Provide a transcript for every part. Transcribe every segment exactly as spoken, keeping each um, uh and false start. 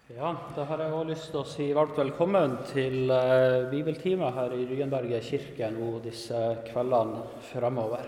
Ja, da har jeg også lyst til å si varmt velkommen til uh, bibeltime her i Ryenberget kirke nå disse kveldene fremover.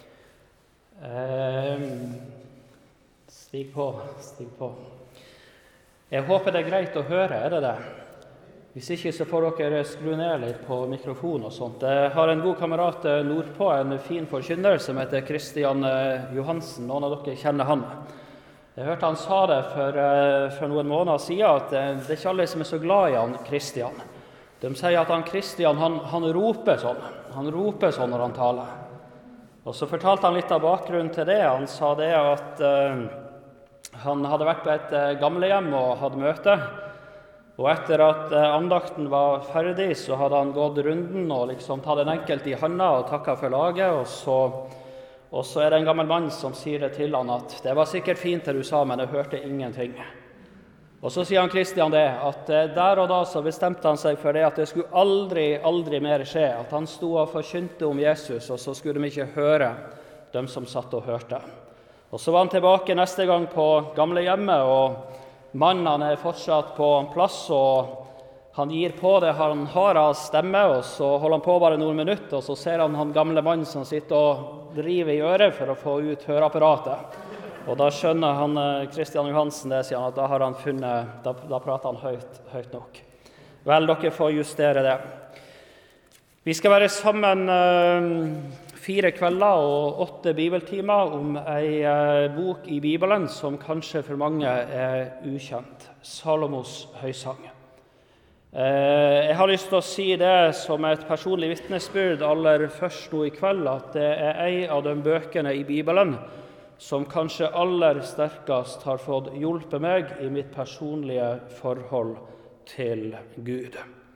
Uh, stig på, stig på. Jeg håper det er greit å høre, er det det? Hvis ikke så får dere skru ned litt på mikrofon og sånt. Jeg har en god kamerat nordpå, en fin forkynner som heter Kristian Johansen. Noen av dere kjenner han. Jeg hørte han sa det for, for noen måneder siden, at det er ikke alle som er så glad i han Kristian. De sier at han Kristian, han, han roper sånn. Han roper sånn når han taler. Og så fortalte han litt av bakgrunnen til det. Han sa det at uh, han hadde vært på et uh, gamlehjem og hadde møte. Og etter at uh, andakten var ferdig, så hadde han gått runden og liksom tatt en enkelt i handa og takket for laget, og så Og så er det en gammel mann som sier det til han at det var sikkert fint det du sa, men jeg hørte ingenting. Og så sier han Kristian det, at der og da så bestemte han seg for det at det skulle aldri, aldri mer skje, at han sto og forkynte om Jesus, og så skulle de ikke høre dem som satt og hørte. Og så var han tilbake neste gang på gamlehjemmet, og mannen er fortsatt på plass, og han gir på det han har av stemme, og så holder han på bare noen minutter, og så ser han han gamle mann som sitter og driver i øret for å få ut høreapparatet. Og da skjønner han Kristian Johansen det, sier han, at da har han funnet, da, da prater han høyt, høyt nok. Vel, dere får justere det. Vi skal være sammen uh, fire kvelder og åtte bibeltimer om en uh, bok i Bibelen som kanskje for mange er ukjent. Salomos høysang. Jeg har lyst til å si det som et personlig vittnesbyrd aller først nå i kveld, at det er en av de bøkene i Bibelen som kanskje aller sterkest har fått hjulpet meg i mitt personlige forhold til Gud.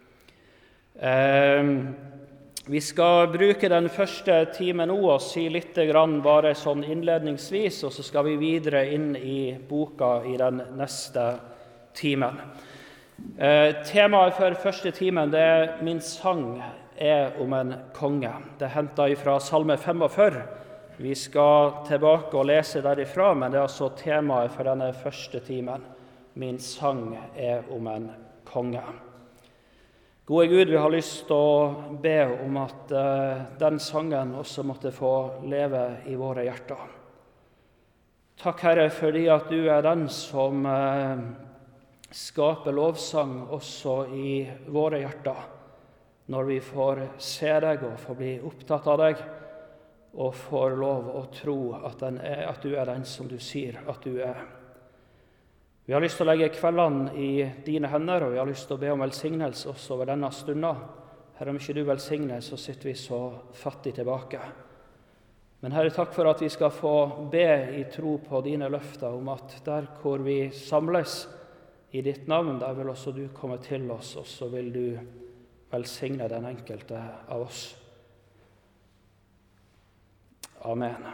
Vi skal bruke den første timen nå og si litt grann bare sånn innledningsvis, og så skal vi videre inn i boka i den neste timen. Eh, temaet for første timen, det er min sang er om en konge. Det er hentet fra Salme femogfyrre. Vi skal tilbake og lese derifra, men det er altså temaet for denne første timen. Min sang er om en konge. Gode Gud, vi har lyst til å be om at eh, den sangen også måtte få leve i våre hjerter. Takk, Herre, fordi at du er den som eh, skape lovsang også i våre hjerter, når vi får se deg og får bli opptatt av deg, og får lov å tro at, den er, at du er den som du sier at du er. Vi har lyst til å legge kveldene i dine hender, og vi har lyst til å be om velsignelse også over denne stunden. Herre, om ikke du velsigner, så sitter vi så fattig tilbake. Men Herre, takk for at vi skal få be i tro på dine løfter om at der hvor vi samles i ditt navn, der vil også du komme til oss, og så vil du velsigne den enkelte av oss. Amen.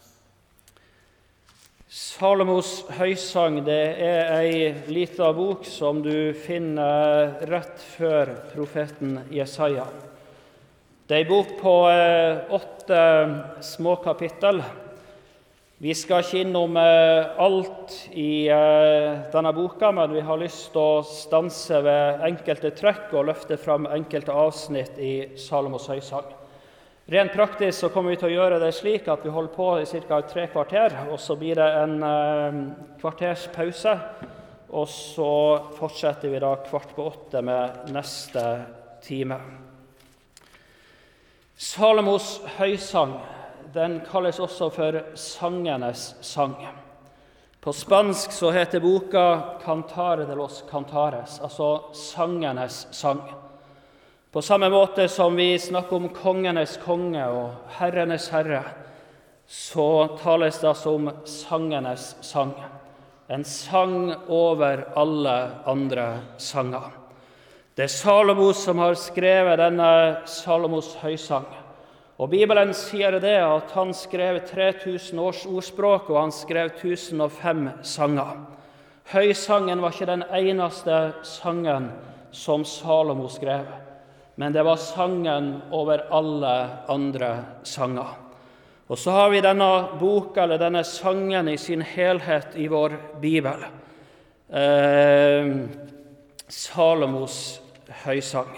Salomos høysang, det er en liten bok som du finner rett før profeten Jesaja. Det er en bok på åtte små kapittel. Vi skal ikke innom alt i denne boka, men vi har lyst til å stanse ved enkelte trekk og løfte fram enkelte avsnitt i Salomos høysang. Rent praktisk så kommer vi til å gjøre det slik at vi holder på i cirka tre kvarter, og så blir det en kvarters pause, og så fortsetter vi da kvart på åtte med neste time. Salomos høysang, den kalles også for sangenes sang. På spansk så heter boka Cantar de los Cantares, altså sangenes sang. På samme måte som vi snakker om kongenes konge og herrenes herre, så tales det altså om sangenes sang. En sang over alle andre sanger. Det er Salomos som har skrevet denne Salomos høysang. Og Bibelen sier det at han skrev tre tusen års ordspråk, og han skrev tusen og fem sanger. Høysangen var ikke den eneste sangen som Salomo skrev, men det var sangen over alle andre sanger. Og så har vi denne boka, eller denne sangen i sin helhet i vår Bibel. eh, Salomos høysang.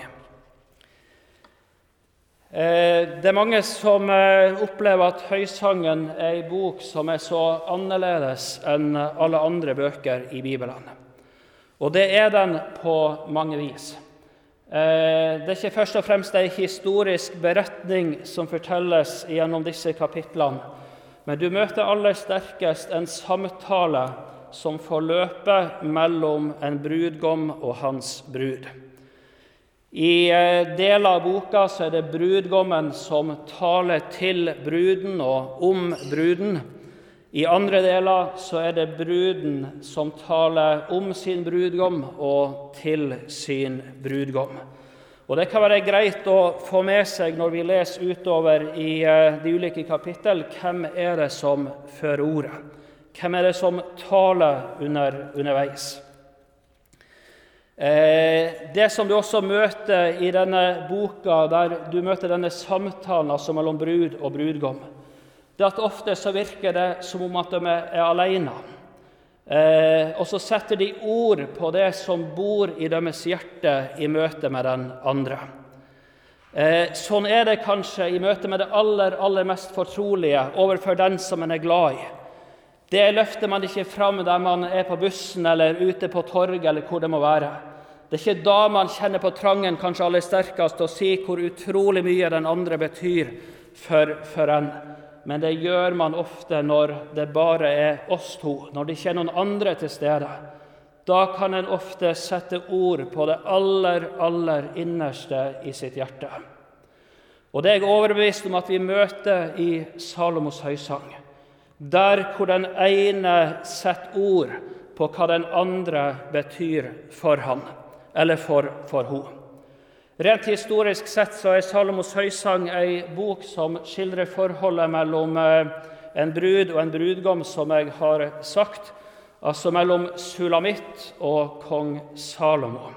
Eh, det er mange som eh, opplever at høysangen er en bok som er så annerledes enn alle andre bøker i Bibelen. Og det er den på mange vis. Det er ikke først og fremst en historisk beretning som fortelles gjennom disse kapitlene, men du møter aller sterkest en samtale som får løpe mellom en brudgom og hans brud. I deler av boka så er det brudgommen som taler til bruden og om bruden. I andre deler så er det bruden som taler om sin brudgom og til sin brudgom. Og det kan være greit å få med seg når vi leser utover i de ulike kapittel, hvem er det som fører ordet? Hvem er det som taler under, underveis? Eh, det som du også møter i denne boka, der du møter denne samtalen altså mellom brud og brudgom, det at ofte så virker det som om at de er alene. Eh, og så setter de ord på det som bor i deres hjerte i møte med den andre. Eh, sånn er det kanskje i møte med det aller, aller mest fortrolige overfor den som man er glad i. Det løfter man ikke fram der man er på bussen eller ute på torget eller hvor det må være. Det er ikke da man kjenner på trangen kanskje aller sterkest å si hvor utrolig mye den andre betyr for, for en. Men det gjør man ofte når det bare er oss to, når det ikke er noen andre til stede. Da kan en ofte sette ord på det aller, aller innerste i sitt hjerte. Og det er jeg overbevist om at vi møter i Salomos høysang, der hvor den ene setter ord på hva den andre betyr for han, eller for, for henne. Rent historisk sett så er Salomos høysang en bok som skildrer forholdet mellom en brud og en brudgom, som jeg har sagt, altså mellom Sulamitt og kong Salomo.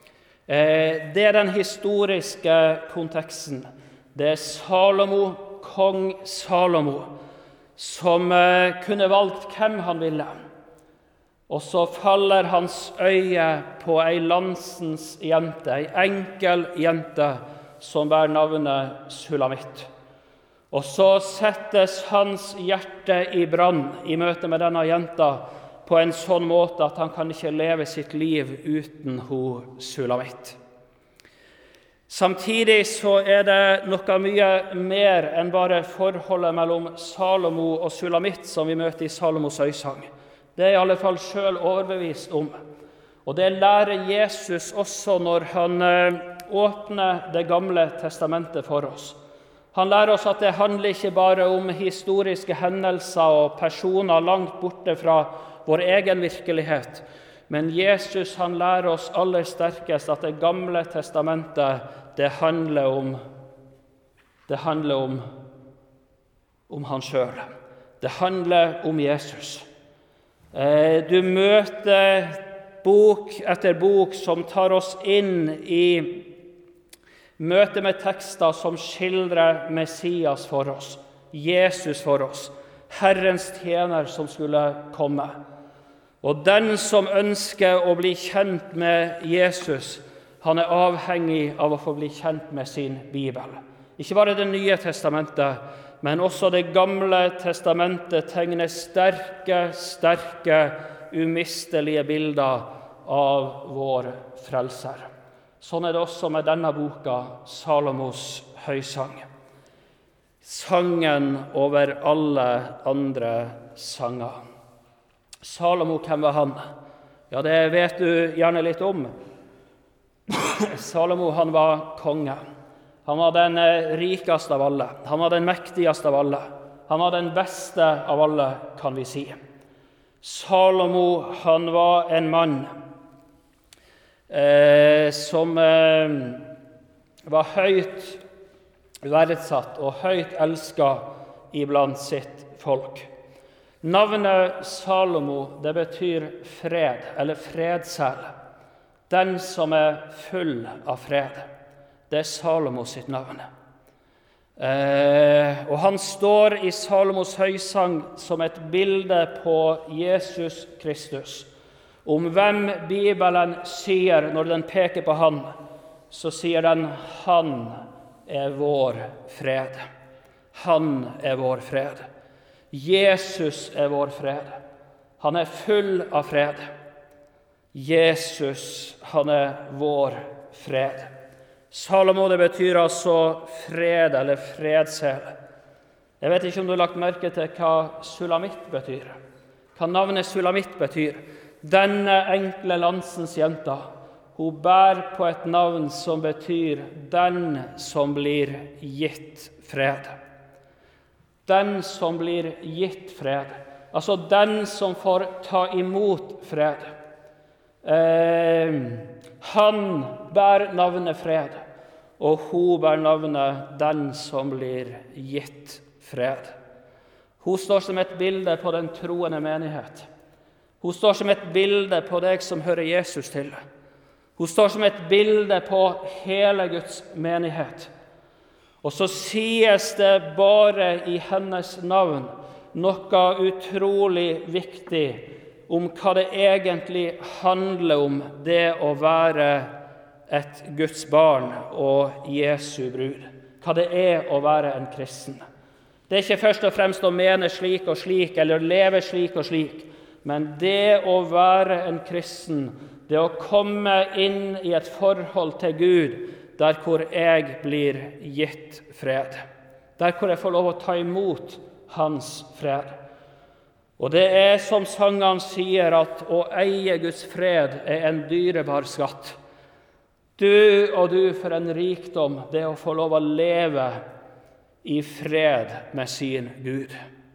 Det er den historiske konteksten. Det er Salomo, kong Salomo, som kunne valgt hvem han ville. Og så faller hans øye på ei landsens jente, ei enkel jente som bærer navnet Sulamitt. Og så settes hans hjerte i brann i møte med denne jenta på en sånn måte at han kan ikke leve sitt liv uten hun Sulamitt. Samtidig så er det noe mye mer enn bare forholdet mellom Salomo og Sulamitt som vi møter i Salomos høysang. Det er i alle fall selv overbevist om. Og det lærer Jesus også når han åpner det gamle testamentet for oss. Han lærer oss at det handler ikke bare om historiske hendelser og personer langt borte fra vår egen virkelighet, men Jesus han lærer oss aller sterkest at det gamle testamentet det handler om, det handler om, om han selv. Det handler om Jesus. Du møter bok etter bok som tar oss inn i møte med tekster som skildrer Messias for oss, Jesus for oss, Herrens tjener som skulle komme. Og den som ønsker å bli kjent med Jesus, han er avhengig av å få bli kjent med sin Bibel. Ikke bare Det nye testamentet, men også Det gamle testamentet tegner sterke, sterke, umistelige bilder av vår frelser. Sånn er det også med denne boka, Salomos høysang. Sangen over alle andre sanger. Salomo, hvem var han? Ja, det vet du gjerne litt om. Salomo, han var konge. Han var den rikeste av alle. Han var den mektigste av alle. Han var den beste av alle, kan vi si. Salomo, han var en mann eh, som eh, var høyt verdsatt og høyt elsket iblant sitt folk. Navnet Salomo, det betyr fred, eller fredsel. Den som er full av fred. Det er Salomo sitt navn. Eh, og han står i Salomos høysang som et bilde på Jesus Kristus. Om hvem Bibelen sier når den peker på han, så sier den han er vår fred. Han er vår fred. Jesus er vår fred. Han er full av fred. Jesus, han er vår fred. Salomo, det betyr altså fred eller fredsel. Jeg vet ikke om du har lagt merke til hva Sulamitt betyr. Hva navnet Sulamitt betyr. Denne enkle landsens jenta, hun bærer på et navn som betyr den som blir gitt fred. Den som blir gitt fred. Altså den som får ta imot fred. Eh, han bærer navnet fred, og hun bærer navnet den som blir gitt fred. Hun står som et bilde på den troende menighet. Hun står som et bilde på deg som hører Jesus til. Hun står som et bilde på hele Guds menighet. Og så sies det bare i hennes navn noe utrolig viktig om hva det egentlig handler om, det å være et Guds barn og Jesu brud. Hva det er å være en kristen. Det er ikke først og fremst å mene slik og slik, eller leve slik og slik, men det å være en kristen, det å komme inn i et forhold til Gud, der hvor jeg blir gitt fred. Der hvor jeg får lov å ta imot hans fred. Og det er som sangene sier, at å eie Guds fred er en dyrebar skatt. Du og du for en rikdom, det å få lov å leve i fred med sin Gud.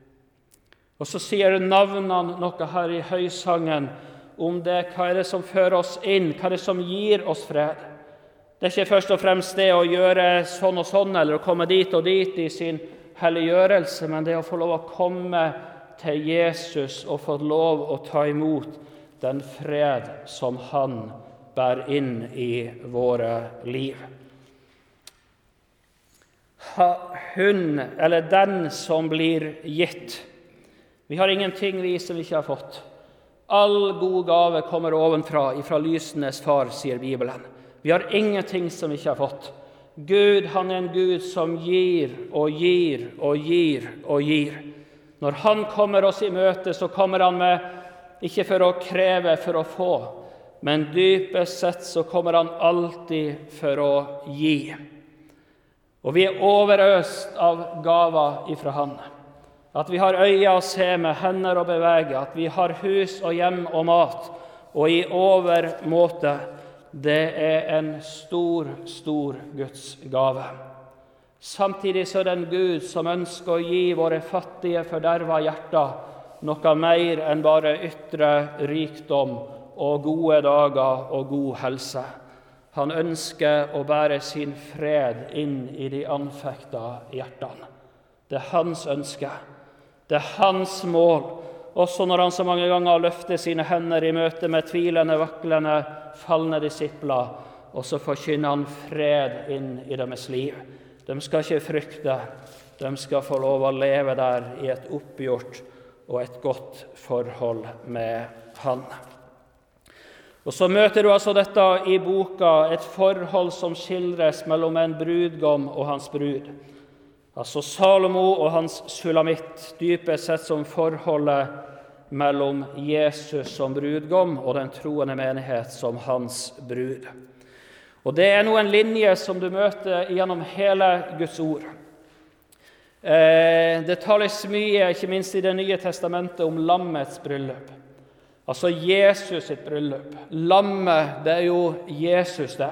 Og så sier navnene noe her i høysangen om det, hva er det som fører oss inn, hva er det som gir oss fred. Det er ikke først og fremst det å gjøre sånn og sånn, eller å komme dit og dit i sin helliggjørelse, men det å få lov å komme til Jesus og få lov å ta imot den fred som han bærer inn i våre liv. Hun, eller den som blir gitt. Vi har ingenting vi som vi ikke har fått. All god gave kommer ovenfra, ifra lysenes far, sier Bibelen. Vi har ingenting som vi ikke har fått. Gud, han er en Gud som gir og gir og gir og gir. Når han kommer oss i møte, så kommer han med, ikke for å kreve, for å få, men dypest sett så kommer han alltid for å gi. Og vi er overøst av gaver ifra han. At vi har øyne å se med, hender å bevege, at vi har hus og hjem og mat, og i overmåte, det er en stor, stor Guds gave. Samtidig så er det en Gud som ønsker å gi våre fattige, forderva hjerter noe mer enn bare ytre rikdom og gode dager og god helse. Han ønsker å bære sin fred inn i de anfekta hjertene. Det er hans ønske. Det er hans mål, også når han så mange ganger løfter sine hender i møte med tvilende, vaklende, falne disipler, og så forkynner han fred inn i deres liv. De skal ikke frykte, de skal få lov å leve der i et oppgjort og et godt forhold med han. Og så møter du altså dette i boka, et forhold som skildres mellom en brudgom og hans brud. Altså Salomo og hans Sulamitt, dypest sett som forholdet mellom Jesus som brudgom og den troende menighet som hans brud. Og det er nå en linje som du møter gjennom hele Guds ord. Eh, det tales mye, ikke minst i Det nye testamentet, om lammets bryllup. Altså Jesus sitt bryllup. Lammet, det er jo Jesus det.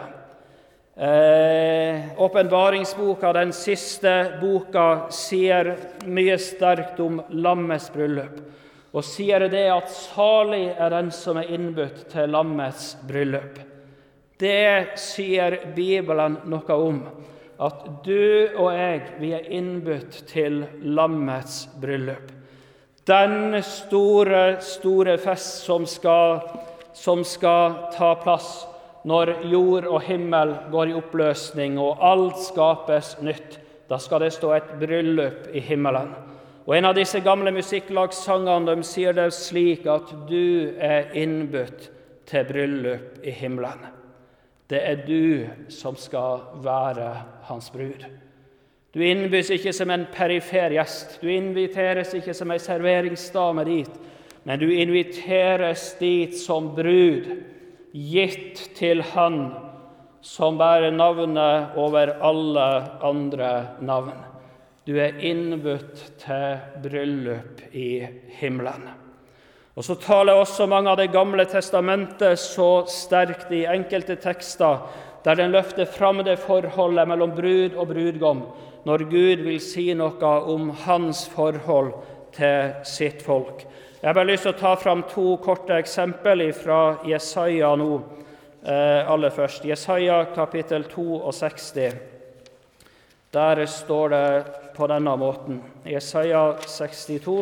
Eh, Åpenbaringsboka, den siste boka, sier mye sterkt om lammets bryllup, og sier det at salig er den som er innbudt til lammets bryllup. Det sier Bibelen noe om, at du og jeg, vi er innbudt til lammets bryllup. Den store, store fest som skal, som skal ta plass når jord og himmel går i oppløsning og alt skapes nytt. Da skal det stå et bryllup i himmelen. Og en av disse gamle musikklagssangene, de sier det slik at du er innbudt til bryllup i himmelen. Det er du som skal være hans brud. Du innbys ikke som en perifer gjest, du inviteres ikke som en serveringsdame dit, men du inviteres dit som brud, gitt til han som bærer navnet over alle andre navn. Du er innbudt til bryllup i himmelen. Og så taler også mange av det gamle testamentet så sterkt i enkelte tekster, der den løfter fram det forholdet mellom brud og brudgom, når Gud vil si noe om hans forhold til sitt folk. Jeg har bare lyst til å ta fram to korte eksempel fra Jesaja nå, eh, aller først. Jesaja kapittel sekstito. Der står det på denne måten. Jesaja sekstito.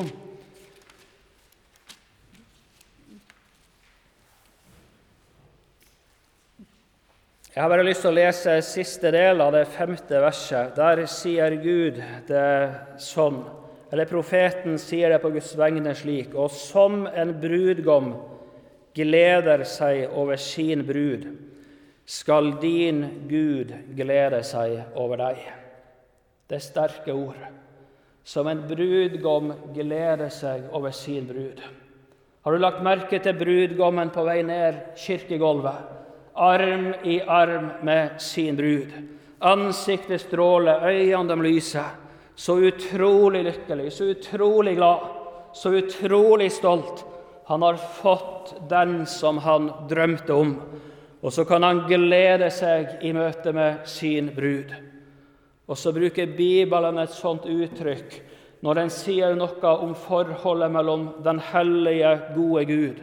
Jeg har bare lyst til å lese siste del av det femte verset. Der sier Gud det sånn, eller profeten sier det på Guds vegne slik: «Og som en brudgom gleder seg over sin brud, skal din Gud glede seg over deg.» Det er sterke ord. Som en brudgom gleder seg over sin brud. Har du lagt merke til brudgommen på vei ned kirkegolvet? Arm i arm med sin brud. Ansiktet stråler, øynene de lyser. Så utrolig lykkelig, så utrolig glad, så utrolig stolt. Han har fått den som han drømte om. Og så kan han glede seg i møte med sin brud. Og så bruker Bibelen et sånt uttrykk når den sier noe om forholdet mellom den hellige, gode Gud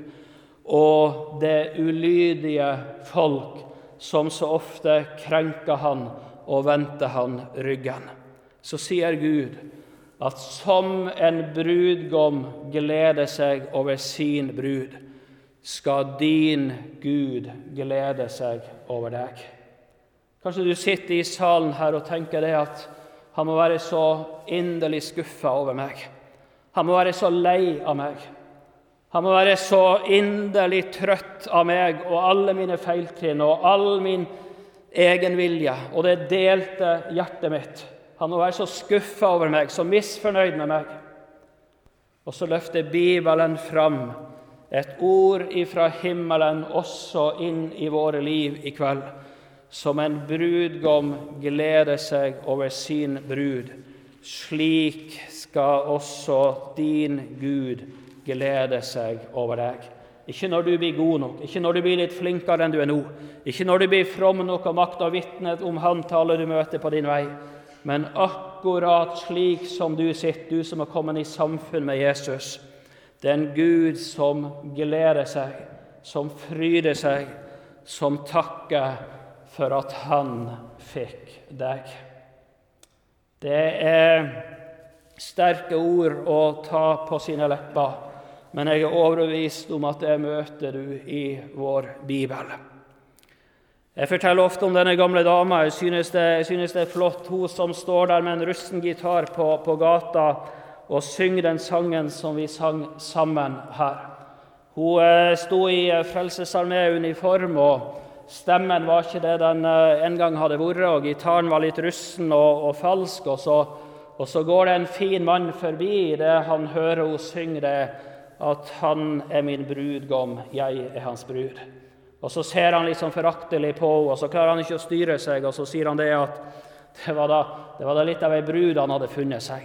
og det ulydige folk som så ofte krenker han og vendte han ryggen. Så sier Gud at som en brudgom gleder seg over sin brud, skal din Gud glede seg over deg. Kanskje du sitter i salen her og tenker det at han må være så inderlig skuffet over meg. Han må være så lei av meg. Han må være så inderlig trøtt av meg og alle mine feiltrinn og all min egen vilje og det delte hjertet mitt. Han må være så skuffet over meg, så misfornøyd med meg. Og så løfter Bibelen fram et ord ifra himmelen også inn i våre liv i kveld. Som en brudgom gleder seg over sin brud, slik skal også din Gud glede seg over deg. Ikke når du blir god nok, ikke når du blir litt flinkere enn du er nå, ikke når du blir from nok og makt og vitnet om han til alle du møter på din vei, men akkurat slik som du sitter, du som har kommet i samfunn med Jesus. Det er en Gud som gleder seg, som fryder seg, som takker for at han fikk deg. Det er sterke ord å ta på sine lepper, men jeg er overbevist om at det møter du i vår Bibel. Jeg forteller ofte om denne gamle dama. Jeg synes det, jeg synes det er flott, hun som står der med en rusten gitar på, på gata og synger den sangen som vi sang sammen her. Hun eh, sto i Frelsesarmé-uniform, og stemmen var ikke det den en gang hadde vært, og gitaren var litt russen og, og falsk, og så, og så går det en fin mann forbi det han hører hun synge det, at han er min brudgom, jeg er hans brud. Og så ser han liksom foraktelig på, og så klarer han ikke å styre seg, og så sier han det at det var da, det var da litt av en brud han hadde funnet seg.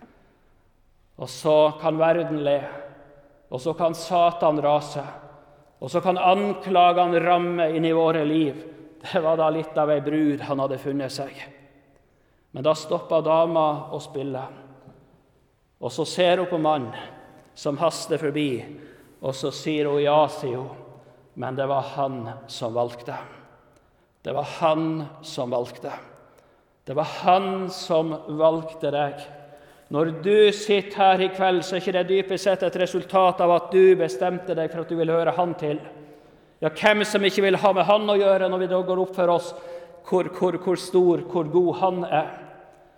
Og så kan verden le, og så kan Satan rase, og så kan anklagene ramme inn i våre liv. Det var da litt av en brud han hadde funnet seg. Men da stoppet dama å spille. Og så ser hun på mannen som haster forbi, og så sier hun ja, sier hun. Men det var han som valgte. Det var han som valgte. Det var han som valgte deg. Når du sitter her i kveld, så er ikke det dypest sett et resultat av at du bestemte deg for at du vil høre han til. Ja, hvem som ikke vil ha med han å gjøre når vi da går opp for oss hvor, hvor, hvor stor, hvor god han er.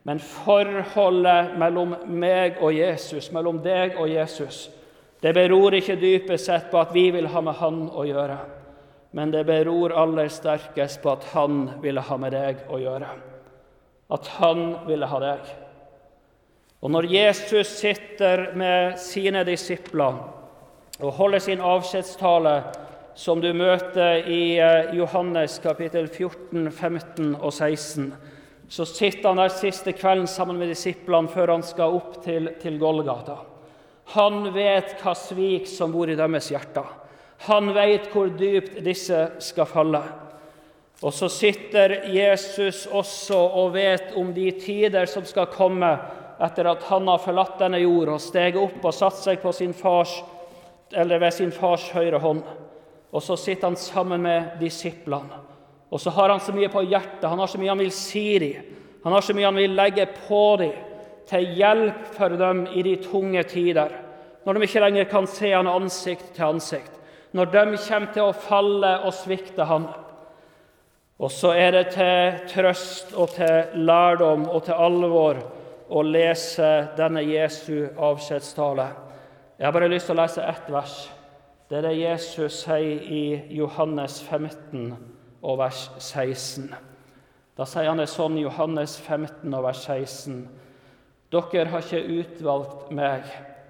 Men forholdet mellom meg og Jesus, mellom deg og Jesus, det beror ikke dypest sett på at vi vil ha med han å gjøre, men det beror aller sterkest på at han ville ha med deg å gjøre. At han ville ha deg. Og når Jesus sitter med sine disipler og holder sin avskjedstale, som du møter i Johannes kapittel fjorten, femten og seksten, så sitter han der siste kvelden sammen med disiplene før han skal opp til, til Golgata. Han vet hva svik som bor i deres hjerter. Han vet hvor dypt disse skal falle. Og så sitter Jesus også og vet om de tider som skal komme etter at han har forlatt denne jord og steget opp og satt seg på sin fars, eller ved sin fars høyre hånd. Og så sitter han sammen med disiplene. Og så har han så mye på hjertet, han har så mye han vil si dem, han har så mye han vil legge på dem, til hjelp for dem i de tunge tider, når de ikke lenger kan se han ansikt til ansikt, når de kommer til å falle og svikte han. Og så er det til trøst og til lærdom og til alvor å lese denne Jesu avskjedstale. Jeg har bare lyst til å lese ett vers. Det er det Jesus sier i Johannes femten og vers seksten. Da sier han det sånn i Johannes femten og vers seksten. Dere har ikke utvalgt meg,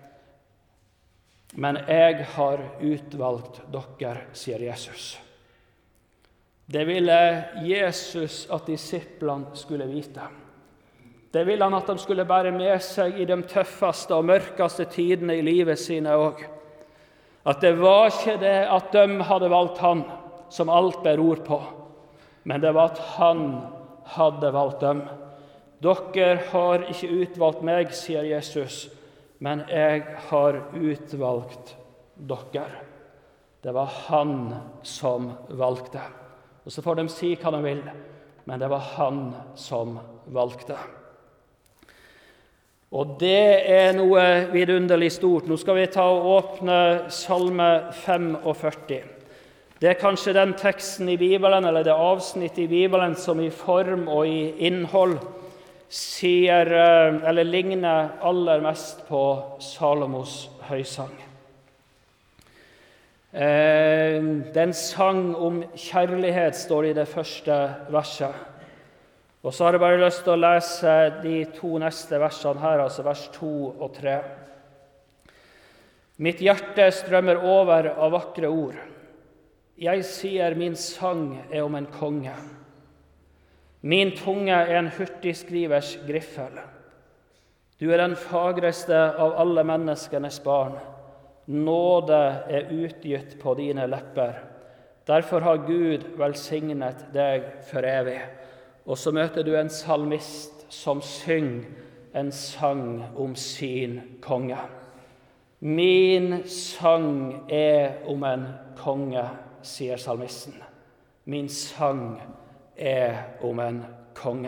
men jeg har utvalgt dere, sier Jesus. Det ville Jesus at disiplene skulle vite. Det ville han at de skulle bære med seg i de tøffeste og mørkeste tidene i livet sine også. At det var ikke det at de hadde valgt han, som alt beror på, men det var at han hadde valgt dem. Dere har ikke utvalgt meg, sier Jesus, men jeg har utvalgt dere. Det var han som valgte. Og så får de si hva de vil, men det var han som valgte. Og det er noe vidunderlig stort. Nå skal vi ta og åpne Salme førtifem. Det er kanskje den teksten i Bibelen, eller det avsnitt i Bibelen, som i form og i innhold sier, eller ligner aller mest på Salomos høysang. Det er en sang om kjærlighet, står det i det første verset. Og så har jeg bare lyst til å lese de to neste versene her, altså vers to og tre. Mitt hjerte strømmer over av vakre ord. Jeg sier min sang er om en konge. Min tunge er en hurtigskrivers griffel. Du er den fagreste av alle menneskenes barn. Nåde er utgitt på dine lepper. Derfor har Gud velsignet deg for evig. Og så møter du en salmist som synger en sang om sin konge. Min sang er om en konge, sier salmisten. Min sang er om en konge.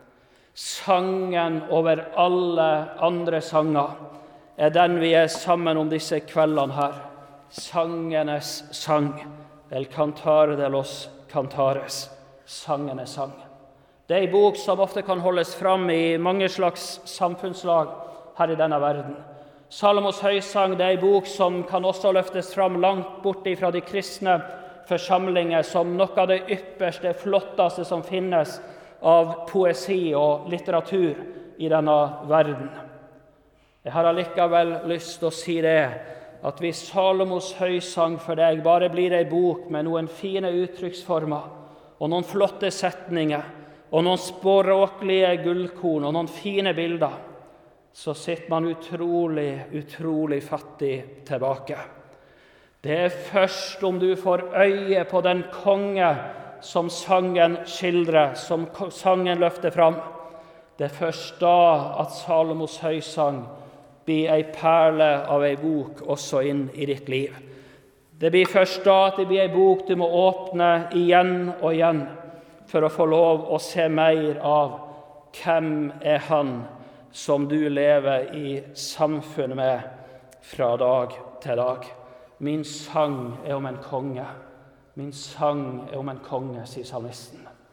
Sangen over alle andre sanger er den vi er sammen om disse kveldene her. Sangenes sang. El cantare de los cantares. Sangenes sang. Det er en bok som ofte kan holdes fram i mange slags samfunnslag her i denne verden. Salomos høysang, det er en bok som kan også løftes fram langt bort fra de kristne forsamlinger som noe av det ypperste, flotteste som finnes av poesi og litteratur i denne verden. Jeg har allikevel lyst til å si det, at hvis Salomos høysang for deg bare blir en bok med noen fine uttrykksformer og noen flotte setninger og noen språklige gullkorn og noen fine bilder, så sitter man utrolig, utrolig fattig tilbake. Det er først om du får øye på den konge som sangen skildrer, som sangen løfter fram. Det er først da at Salomos høysang blir en perle av en bok også inn i ditt liv. Det blir først da at det blir en bok du må åpne igjen og igjen for å få lov å se mer av hvem er han som du lever i samfunn med fra dag til dag. Min sang er om en konge. Min sang er om en konge, sier salmisten.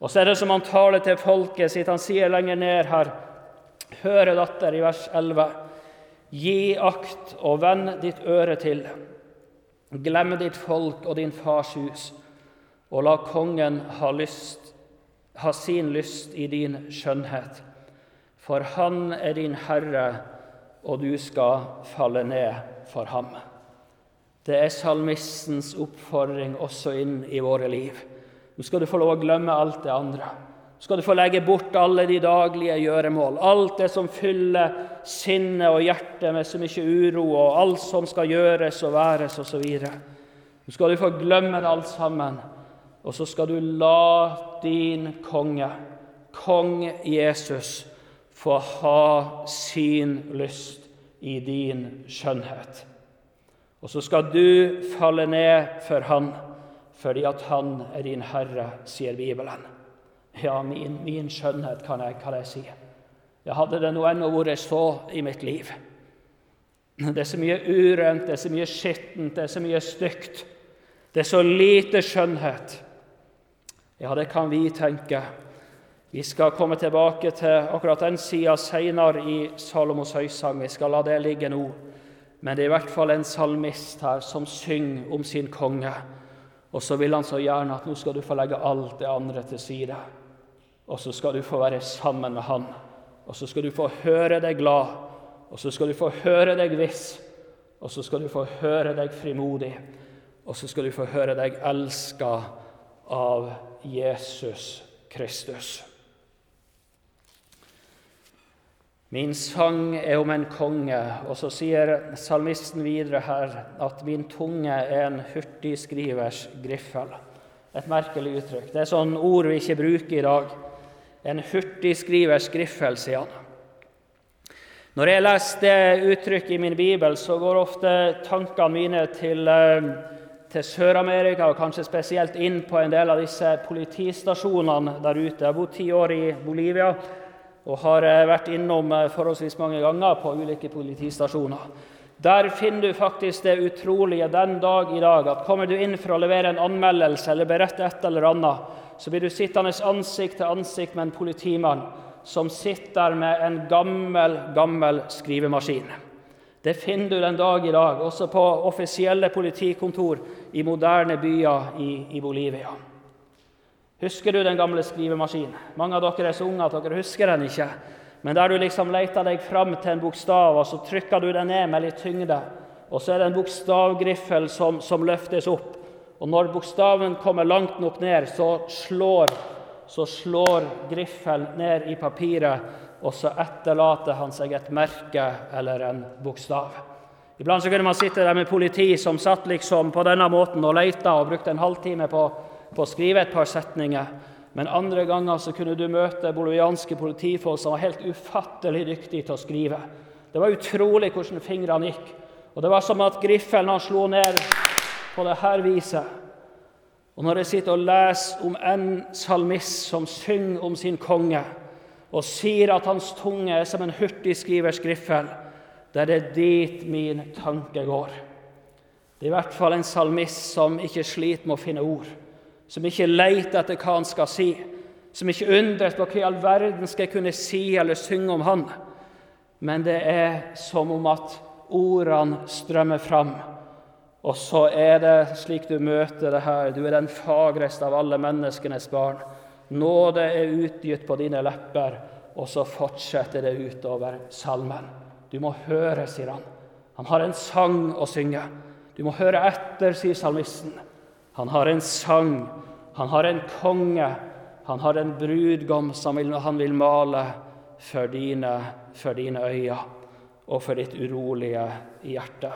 Og så er det som han taler til folket sitt. Han sier lenger ned her, høre datter i vers elleve, gi akt og vend ditt øre til, glem ditt folk og din fars hus, og la kongen ha, lyst, ha sin lyst i din skjønnhet. For han er din Herre, og du skal falle ned for ham. Det er salmistens oppfordring også inn i våre liv. Nå skal du få lov å glemme alt det andre. Nå skal du få legge bort alle de daglige gjøremål, alt det som fyller sinnet og hjertet med så mye uro, og alt som skal gjøres og væres og så videre. Nå skal du få glemme det alt sammen, og så skal du la din konge, kong Jesus, få ha sin lyst i din skjønnhet. Og så skal du falle ned for han, fordi at han er din Herre, sier Bibelen. Ja, min, min skjønnhet kan jeg, kan jeg si. Jeg hadde det nå ennå vært så i mitt liv. Det er så mye urent, det er så mye skittent, det er så mye stygt. Det er så lite skjønnhet. Ja, det kan vi tenke. Vi skal komme tilbake til akkurat den siden senere i Salomos høysang. Vi skal la det ligge nå. Men det er i hvert fall en salmist her som synger om sin konge. Og så vil han så gjerne at nå skal du få legge alt det andre til side. Og så skal du få være sammen med han. Og så skal du få høre deg glad. Og så skal du få høre deg viss. Og så skal du få høre deg frimodig. Og så skal du få høre deg elsket av Jesus Kristus. Min sang er om en konge, og så sier salmisten videre her at min tunge er en hurtigskrivers griffel. Et merkelig uttrykk. Det er sånn ord vi ikke bruker i dag. En hurtigskrivers griffel, sier han. Når jeg leser det uttrykket i min bibel, så går ofte tankene mine til, til Sør-Amerika, og kanskje spesielt inn på en del av disse politistasjonene der ute. Jeg har bodd ti år i Bolivia, og har vært innom forholdsvis mange ganger på ulike politistasjoner. Der finner du faktisk det utrolige den dag i dag, at kommer du inn for å levere en anmeldelse eller berette et eller annet, så blir du sittende ansikt til ansikt med en politimann som sitter med en gammel, gammel skrivemaskin. Det finner du den dag i dag, også på offisielle politikontor i moderne byer i, i Bolivia. Husker du den gamle skrivemaskinen? Mange av dere er så unge at dere husker den ikke. Men der du liksom leter deg fram til en bokstav, og så trykker du den ned med litt tyngde. Og så er det en bokstavgriffel som, som løftes opp. Og når bokstaven kommer langt nok ned, så slår, så slår griffelen ned i papiret, og så etterlater han seg et merke eller en bokstav. Iblant så kunne man sitte der med politi som satt liksom på denne måten og leita og brukte en halvtime på på å skrive et par setninger, men andre ganger så kunne du møte bolivianske politifolk som var helt ufattelig dyktige til å skrive. Det var utrolig hvordan fingrene gikk, og det var som at griffelen han slo ned på det her viset. Og når jeg sitter og leser om en salmist som synger om sin konge, og sier at hans tunge er som en hurtigskrivers griffel, det er det dit min tanke går. Det er i hvert fall en salmist som ikke sliter med å finne ord, som ikke leter etter hva han skal si, som ikke undres på hva i all verden skal jeg kunne si eller synge om han. Men det er som om at ordene strømmer fram, og så er det slik du møter det her. Du er den fagreste av alle menneskenes barn. Nåde er utgitt på dine lepper, og så fortsetter det utover salmen. Du må høre, sier han. Han har en sang å synge. Du må høre etter, sier salmisten. Han har en sang, han har en konge, han har en brudgom som han vil male for dine, for dine øyne og for ditt urolige hjerte.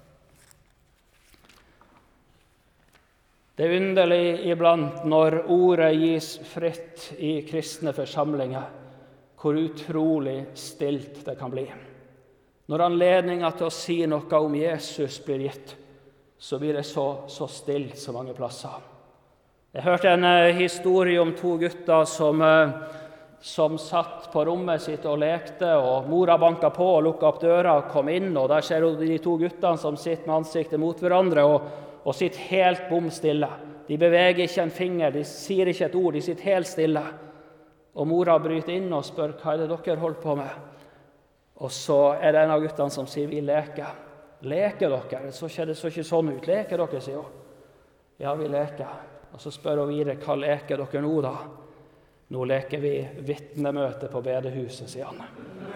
Det er underlig iblant når ordet gis fritt i kristne forsamlinger, hvor utrolig stilt det kan bli. Når anledningen til å si noe om Jesus blir gitt, så blir det så, så stilt så mange plasser. Jeg hørte en uh, historie om to gutter som, uh, som satt på rommet sitt og lekte, og mora banket på og lukket opp døra og kom inn, og der ser du de to guttene som sitter med ansiktet mot hverandre og, og sitter helt bom stille. De beveger ikke en finger, de sier ikke et ord, de sitter helt stille. Og mora bryter inn og spør, hva er det dere holder på med? Og så er det en av guttene som sier, vi leker. Leker dere? Det så ikke, det så ikke sånn ut. Leker dere, sier hun. Ja, vi leker. Og så spør hun videre, hva leker dere nå da? Nå leker vi vitnemøte på bedehuset, sier han.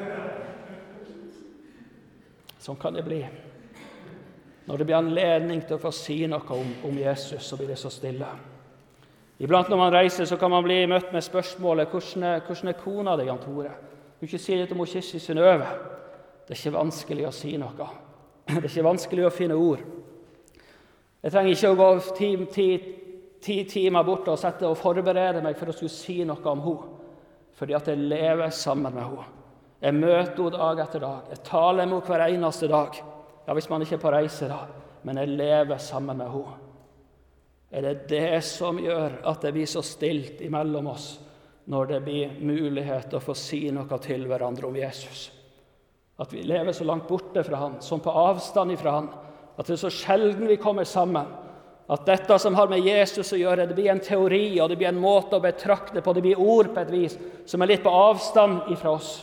Sånn kan det bli. Når det blir anledning til å få si noe om, om Jesus, så blir det så stille. Iblant når man reiser, så kan man bli møtt med spørsmålet, hvordan er, hvordan er kona deg, Jan Tore? Du kan ikke si litt om Kirsti Synnøve. Det er ikke vanskelig å si noe. Det er ikke vanskelig å finne ord. Jeg trenger ikke å gå ti, ti, ti timer bort og sette og forberede meg for å skulle si noe om henne, fordi at jeg lever sammen med henne. Jeg møter henne dag etter dag. Jeg taler med henne hver eneste dag. Ja, hvis man ikke er på reise da, men jeg lever sammen med henne. Er det det som gjør at det blir så stilt imellom oss, når det blir mulighet til å få si noe til hverandre om Jesus? At vi lever så langt borte fra han, sånn på avstand fra han, at det er så sjelden vi kommer sammen, at dette som har med Jesus å gjøre, det blir en teori, og det blir en måte å betrakte på, det blir ord på et vis, som er litt på avstand ifra oss.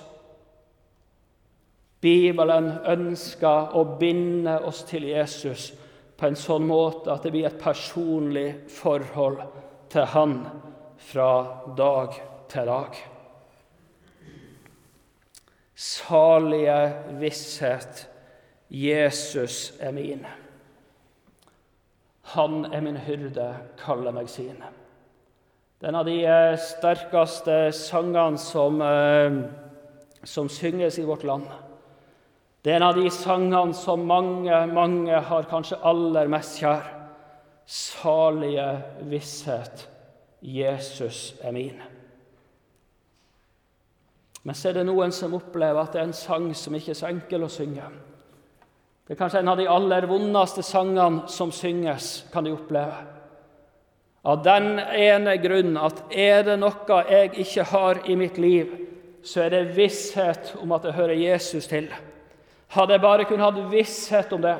Bibelen ønsker å binde oss til Jesus på en sånn måte at det blir et personlig forhold til han fra dag til dag. Salige visshet, Jesus er min. Han er min hyrde, kaller meg sin. Det er en av de sterkeste sangene som, som synges i vårt land. Det er en av de sangene som mange, mange har kanskje aller mest kjær. Salige visshet, Jesus er min. Men så er det noen som opplever at det er en sang som ikke er så enkel å synge. Det er kanskje en av de aller vondeste sangene som synges, kan de oppleve. Av den ene grunnen at er det noe jeg ikke har i mitt liv, så er det visshet om at jeg hører Jesus til. Hadde jeg bare kunnet ha visshet om det,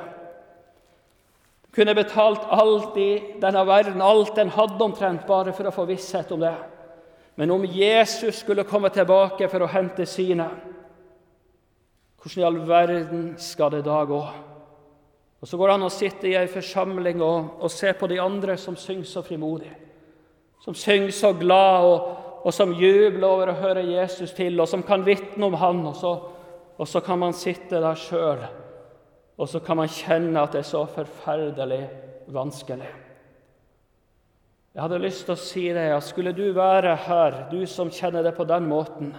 kunne jeg betalt alt i denne verden, alt den hadde omtrent, bare for å få visshet om det. Men om Jesus skulle komme tilbake for å hente sine, hvordan i all verden skal det da gå? Og så går han og sitter i en forsamling og, og ser på de andre som synger så frimodig, som synger så glad og, og som jubler over å høre Jesus til, og som kan vitne om han, og så Og så kan man sitte der selv, og så kan man kjenne at det er så forferdelig vanskelig. Jeg hadde lyst til å si det, at skulle du være her, du som kjenner det på den måten,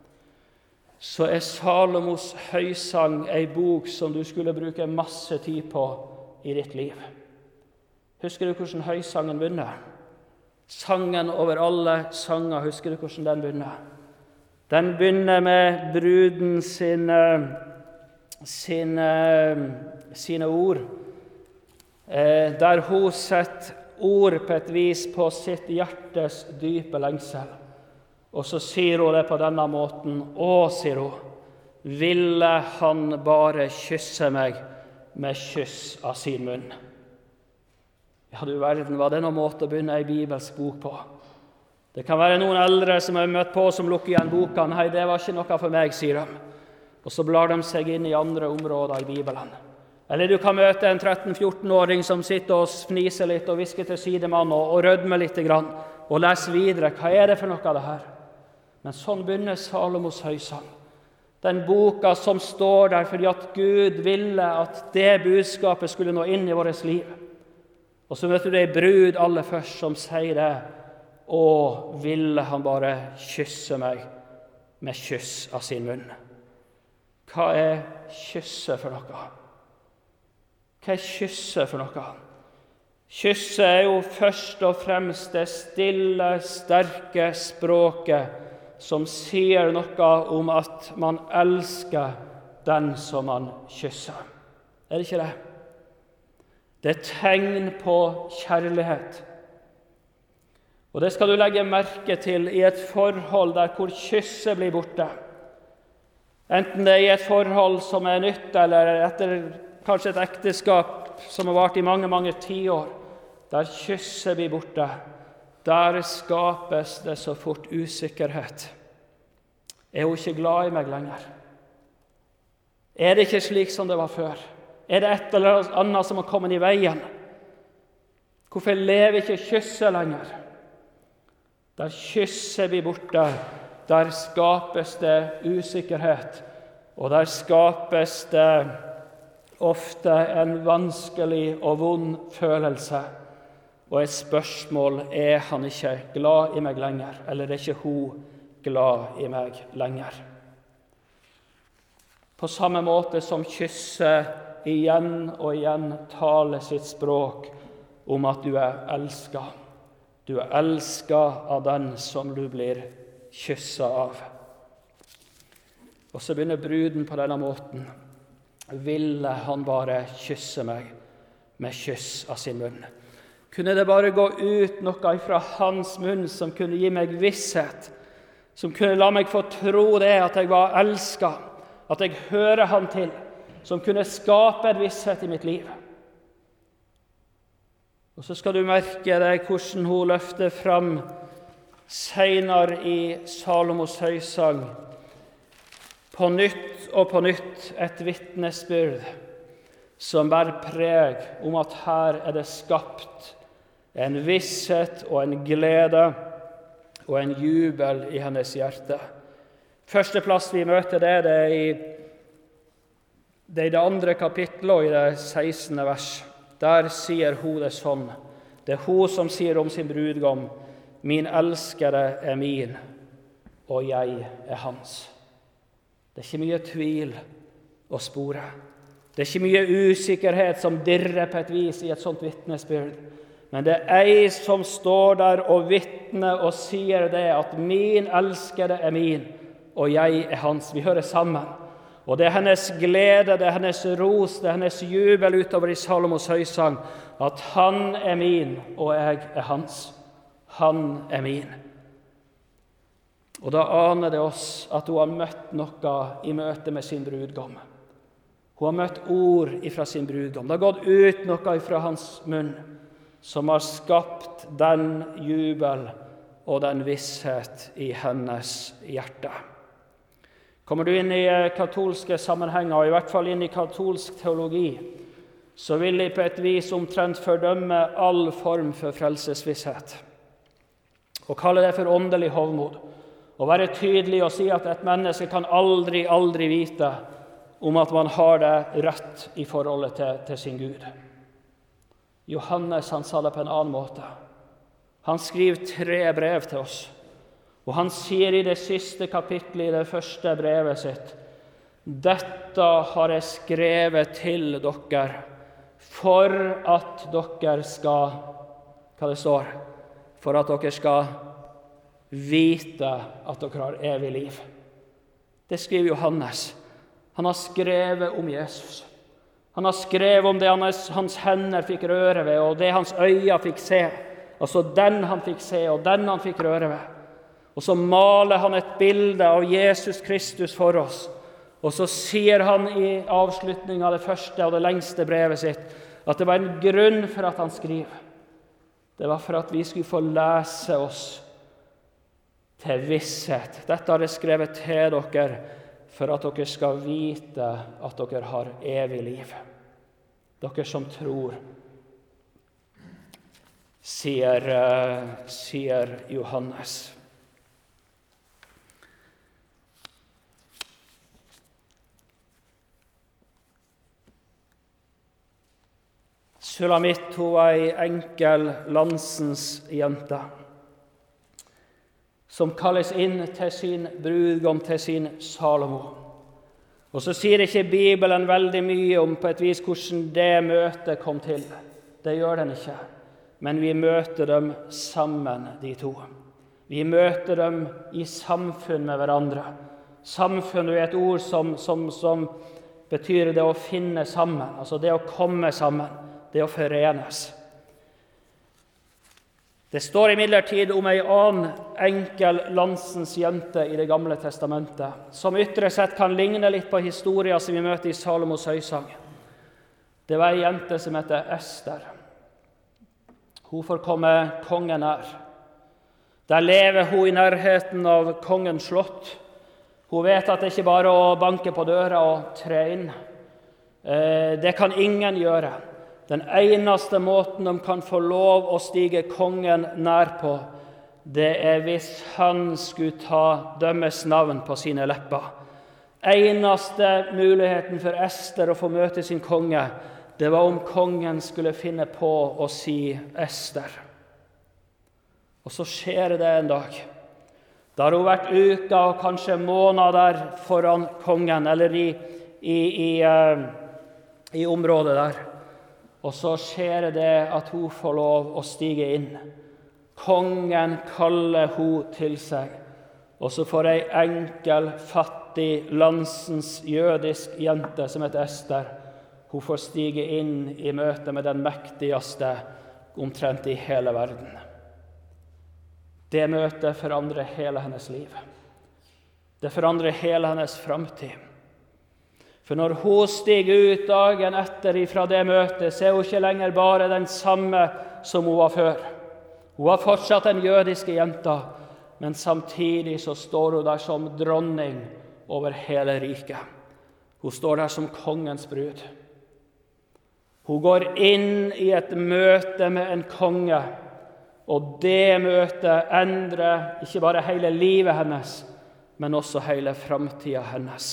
så er Salomos høysang en bok som du skulle bruke masse tid på i ditt liv. Husker du hvordan høysangen begynner? Sangen over alle sanger, husker du hvordan den begynner? Den begynner med bruden sine, sine, sine ord, eh, der hun setter ord på et vis på sitt hjertes dype lengsel. Og så sier hun det på denne måten. Å, sier hun, ville han bare kysse meg med kyss av sin munn. Ja, du verden, var det noen måte å begynne en bibelsk bok på? Det kan være noen eldre som har møtt på som lukker igjen boka. Nei, det var ikke noe for meg, sier de. Og så blar de seg inn i andre områder i Bibelen. Eller du kan møte en tretten-fjorten-åring som sitter og fniser litt og visker til sidemann og, og rødmer litt grann, og leser videre. Hva er det for noe av det her? Men sånn begynner Salomos høysang. Den boka som står der fordi at Gud ville at det budskapet skulle nå inn i vårt liv. Og så møter du ei brud aller først som sier det. Å, ville han bare kysse meg med kyss av sin munn. Hva er kysse for noe? Hva er kysse for noe? Kysse er jo først og fremst det stille, sterke språket som sier noe om at man elsker den som man kysser. Er det ikke det? Det er tegn på kjærlighet. Og det skal du legge merke til i et forhold der hvor kysset blir borte. Enten det er i et forhold som er nytt, eller etter kanskje et ekteskap som har vart i mange, mange tiår, der kysset blir borte, der skapes det så fort usikkerhet. Er hun ikke glad i meg lenger? Er det ikke slik som det var før? Er det et eller annet som har kommet i veien? Hvorfor lever ikke kysset lenger? Der kysset blir borte, der skapes det usikkerhet, og der skapes det ofte en vanskelig og vond følelse. Og et spørsmål, er han ikke glad i meg lenger, eller er ikke hun glad i meg lenger? På samme måte som kysset igjen og igjen taler sitt språk om at du er elsket. Du er elsket av den som du blir kysset av. Og så begynner bruden på denne måten. Ville han bare kysse meg med kyss av sin munn? Kunne det bare gå ut noe fra hans munn som kunne gi meg visshet, som kunne la meg få tro det at jeg var elsket, at jeg hører han til, som kunne skape en visshet i mitt liv. Og så skal du merke deg hvordan hun løfter fram senere i Salomos høysang, på nytt og på nytt et vitnesbyrd som bærer preg om at her er det skapt en visshet og en glede og en jubel i hennes hjerte. Første plass vi møter det, det er i det, er i det andre kapittelet og i det sekstende vers. Der sier hun det sånn. Det er hun som sier om sin brudgom, min elskede er min, og jeg er hans. Det er ikke mye tvil å spore. Det er ikke mye usikkerhet som dirrer på et vis i et sånt vitnesbyrd. Men det er ei som står der og vitner og sier det, at min elskede er min, og jeg er hans. Vi hører sammen. Og det er hennes glede, det er hennes ros, det er hennes jubel utover i Salomos høysang, at han er min, og jeg er hans. Han er min. Og da aner det oss at hun har møtt noe i møte med sin brudgom. Hun har møtt ord ifra sin brudgom. Det har gått ut noe ifra hans munn, som har skapt den jubel og den visshet i hennes hjerte. Kommer du inn i katolske sammenhenger, og i hvert fall inn i katolsk teologi, så vil jeg på et vis omtrent fordømme all form for frelsesvisshet. Og kalle det for åndelig hovmod. Og være tydelig og si at et menneske kan aldri, aldri vite om at man har det rett i forholdet til, til sin Gud. Johannes, han sa det på en annen måte. Han skriver tre brev til oss. Og han sier i det siste kapittelet i det første brevet sitt, dette har jeg skrevet til dere, for at dere skal, hva det står, for at dere skal vite at dere har evig liv. Det skriver Johannes. Han har skrevet om Jesus. Han har skrevet om det hans, hans hender fikk røre ved, og det hans øyne fikk se. Altså den han fikk se, og den han fikk røre ved. Og så maler han et bilde av Jesus Kristus for oss. Og så sier han i avslutningen av det første og det lengste brevet sitt, at det var en grunn for at han skriver. Det var for at vi skulle få lese oss til visshet. Dette har jeg skrevet til dere, for at dere skal vite at dere har evig liv. Dere som tror, sier, sier Johannes. Sulamit, hun var ei enkel landsens jente, som kalles inn til sin brudgom, til sin Salomo. Og så sier ikke Bibelen veldig mye om på et vis hvordan det møtet kom til. Det gjør den ikke. Men vi møter dem sammen, de to. Vi møter dem i samfunn med hverandre. Samfunn er et ord som, som, som betyr det å finne sammen, altså det å komme sammen. Det å forenes. Det står imidlertid om en annen enkel landsens jente i Det gamle testamentet, som ytre sett kan ligne litt på historien som vi møter i Salomos høysang. Det var en jente som heter Ester. Hun får komme kongen nær. Der lever hun i nærheten av kongens slott. Hun vet at det ikke bare er å banke på døra og tre inn. Det kan ingen gjøre. Den eneste måten de kan få lov å stige kongen nær på, det er hvis han skulle ta dømmes navn på sine lepper. Eneste muligheten for Ester å få møte sin konge, det var om kongen skulle finne på å si Ester. Og så skjer det en dag. Da har hun vært uker og kanskje måneder foran kongen, eller i, i, i, uh, i området der. Og så skjer det at hun får lov å stige inn. Kongen kaller hun til seg, og så får ei enkel, fattig, landsens jødisk jente som heter Ester, hun får stige inn i møte med den mektigste omtrent i hele verden. Det møtet forandrer hele hennes liv. Det forandrer hele hennes framtid. For når hun stiger ut dagen etter fra det møtet, så er hun ikke lenger bare den samme som hun var før. Hun var fortsatt den jødiske jenta, men samtidig så står hun der som dronning over hele riket. Hun står der som kongens brud. Hun går inn i et møte med en konge, og det møtet endrer ikke bare hele livet hennes, men også hele framtiden hennes.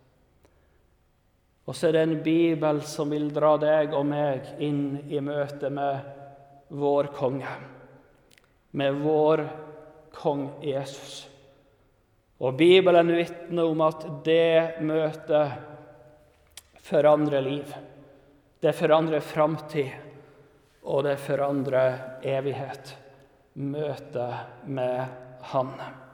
Og så er det en bibel som vil dra deg og meg inn i møte med vår konge, med vår kong Jesus. Og Bibelen vitner om at det møtet forandrer liv. Det forandrer framtid, og det forandrer evighet. Møte med Han.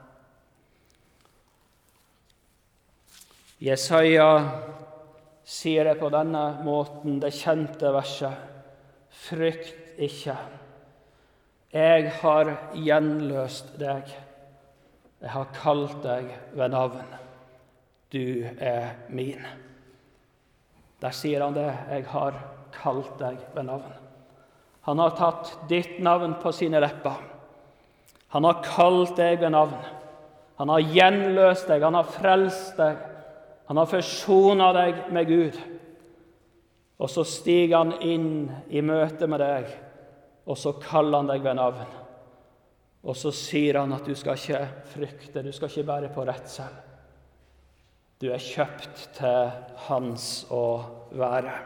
Jesaja sier det på denne måten, det kjente verset: Frykt ikke. Jeg har gjenløst deg. Jeg har kalt deg ved navn. Du er min. Der sier han det. Jeg har kalt deg ved navn. Han har tatt ditt navn på sine lepper. Han har kalt deg ved navn. Han har gjenløst deg. Han har frelst deg. Han har forsonet deg med Gud. Og så stiger han inn i møte med deg, og så kaller han deg ved navn. Og så sier han at du skal ikke frykte, du skal ikke bære på redsel. Du er kjøpt til hans å være.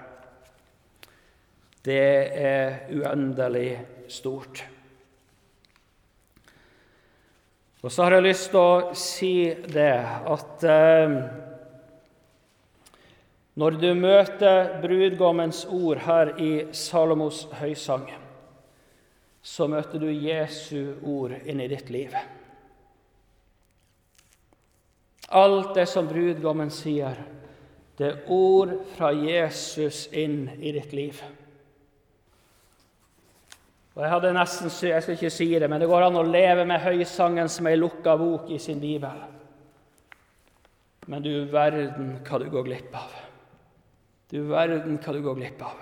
Det er uendelig stort. Og så har jeg lyst til å si det, at eh, når du møter brudgommens ord her i Salomos høysang, så møter du Jesu ord inn i ditt liv. Alt det som brudgommen sier, det er ord fra Jesus inn i ditt liv. Og jeg hadde nesten, jeg skal ikke si det, men det går an å leve med høysangen som en lukket bok i sin bibel. Men du verden hva du går glipp av. Du verden hva du går glipp av.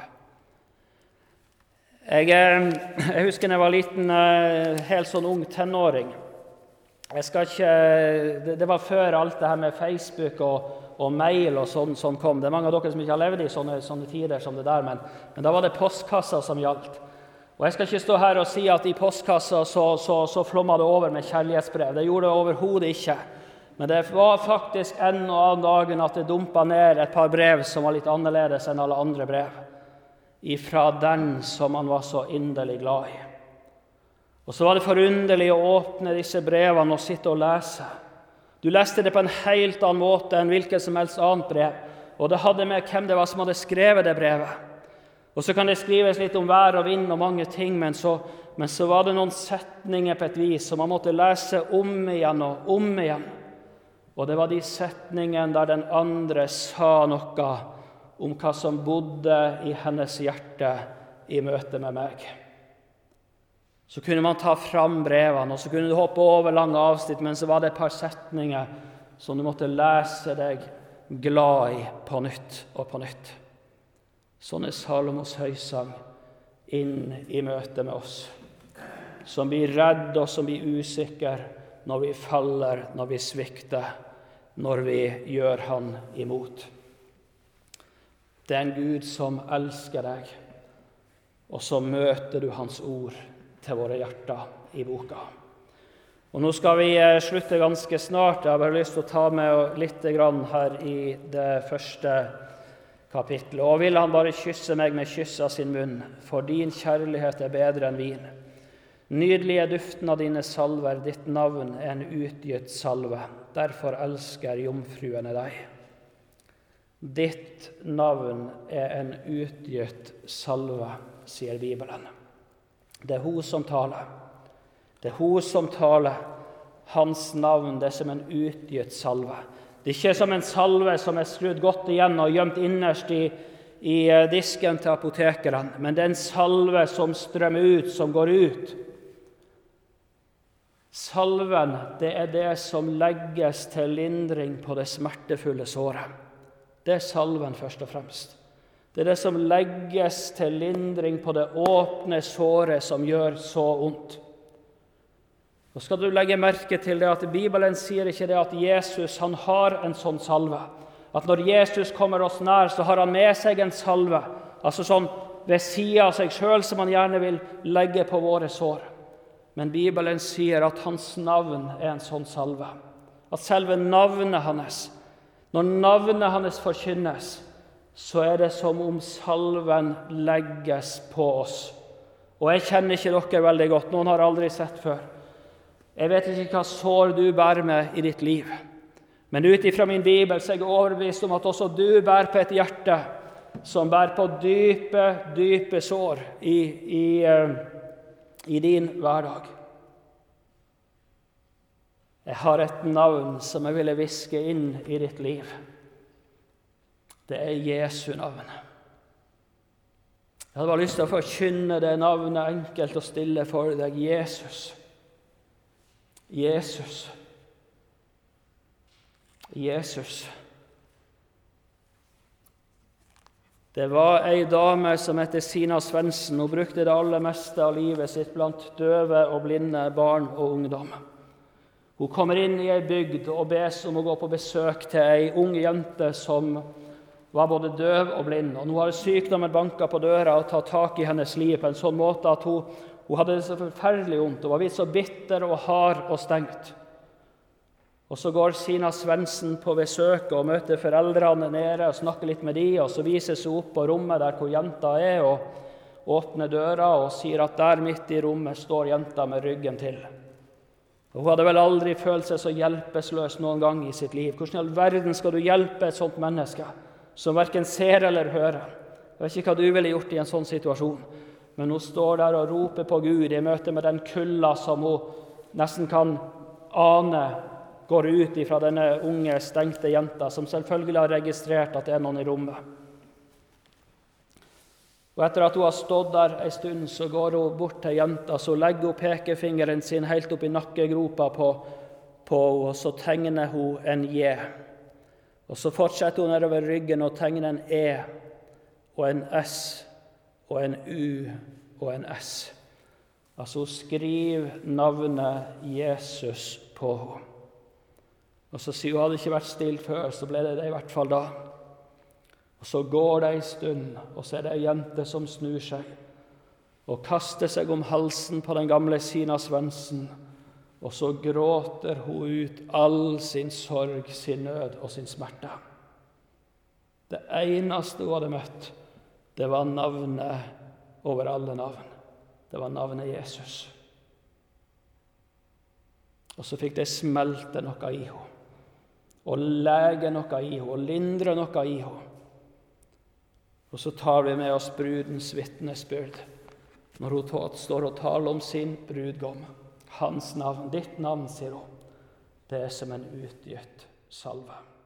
Jeg, jeg husker da jeg var liten, helt sånn ung tenåring. Jeg skal ikke, det, det var før alt det her med Facebook og, og mail og sånn som kom. Det er mange av dere som ikke har levd i sånne, sånne tider som det der, men, men da var det postkasser som gjaldt. Og jeg skal ikke stå her og si at i postkasser så, så, så flommet det over med kjærlighetsbrev. Det gjorde det overhodet ikke. Men det var faktisk en og annen dagen at det dumpet ned et par brev som var litt annerledes enn alle andre brev, ifra den som man var så inderlig glad i. Og så var det forunderlig å åpne disse brevene og sitte og lese. Du leste det på en helt annen måte enn hvilket som helst annet brev, og det hadde med hvem det var som hadde skrevet det brevet. Og så kan det skrives litt om vær og vind og mange ting, men så, men så var det noen setninger på et vis som man måtte lese om igjen og om igjen. Og det var de setningene der den andre sa noe om hva som bodde i hennes hjerte i møte med meg. Så kunne man ta fram brevene, og så kunne du hoppe over lange avsnitt, men så var det et par setninger som du måtte lese deg glad i på nytt og på nytt. Sånn er Salomos høysang inn i møte med oss. som blir redd og som blir usikker når vi faller, når vi svikter, når vi gjør han imot. Det er en Gud som elsker deg, og så møter du hans ord til våre hjerter i boka. Og nå skal vi slutte ganske snart. Jeg har bare lyst til å ta med litt grann her i det første kapittelet. Og vil han bare kysse meg med kyss av sin munn, for din kjærlighet er bedre enn vin. Nydelige duften av dine salver, ditt navn er en utgitt salve. Derfor elsker jomfruene deg. Ditt navn er en utgitt salve, sier Bibelen. Det er hun som taler. Det er hun som taler. Hans navn, det er som en utgitt salve. Det er ikke som en salve som er skrudd godt igjen og gjemt innerst i, i disken til apotekeren, men det er en salve som strømmer ut, som går ut. Salven, det er det som legges til lindring på det smertefulle såret. Det er salven først og fremst. Det er det som legges til lindring på det åpne såret som gjør så ondt. Så skal du legge merke til det at Bibelen sier ikke det at Jesus han har en sånn salve. At når Jesus kommer oss nær, så har han med seg en salve. Altså sånn ved siden av seg selv som han gjerne vil legge på våre sår. Men Bibelen sier at hans navn er en sånn salve. At selve navnet hans, når navnet hans forkynnes, så er det som om salven legges på oss. Og jeg kjenner ikke dere veldig godt, noen har aldri sett før. Jeg vet ikke hva sår du bærer med i ditt liv. Men ut ifra min Bibel så er jeg overbevist om at også du bærer på et hjerte som bærer på dype, dype sår i, i, i din hverdag. Jeg har et navn som jeg ville viske inn i ditt liv. Det er Jesu navn. Jeg hadde bare lyst til å forkynne det navnet enkelt og stille for deg. Jesus. Jesus. Jesus. Det var ei dame som heter Sina Svendsen. Hun brukte det aller meste av livet sitt blant døve og blinde barn og ungdom. Hun kommer inn i ei bygd og bes om å gå på besøk til ei ung jente som var både døv og blind. Og nå har sykdommen banket på døra og tatt tak i hennes liv på en sånn måte at hun, hun hadde det så forferdelig vondt. Hun var blitt så bitter og hard og stengt. Og så går Sina Svendsen på besøk og møter foreldrene nede og snakker litt med de, og så vises hun opp på rommet der hvor jenta er, og åpner døra og sier at der midt i rommet står jenta med ryggen til. Og hun hadde vel aldri følt seg så hjelpeløs noen gang i sitt liv. Hvordan i all verden skal du hjelpe et sånt menneske som hverken ser eller hører? Jeg vet ikke hva du ville gjort i en sånn situasjon, men hun står der og roper på Gud i møte med den kulda som hun nesten kan ane går ut fra denne unge, stengte jenta, som selvfølgelig har registrert at det er noen i rommet. Og etter at hun har stått der en stund, så går hun bort til jenta, så legger hun pekefingeren sin helt opp i nakkegropa på, på henne, og så tegner hun en J. Og så fortsetter hun nedover ryggen og tegner en E, og en S, og en U, og en S. Altså hun skriver navnet Jesus på henne. Og så sier hun, hadde ikke vært stilt før, så ble det det i hvert fall da. Og så går det en stund, og så er det en jente som snur seg, og kaster seg om halsen på den gamle Sina Svendsen, og så gråter hun ut all sin sorg, sin nød og sin smerte. Det eneste hun hadde møtt, det var navnet over alle navn. Det var navnet Jesus. Og så fikk det smelte noe i henne, og lege noe i henne, og lindre noe i henne. Og så tar vi med oss brudens vitnesbyrd, når hun står og taler om sin brudgom. Hans navn, ditt navn, sier hun, det er som en utgitt salve.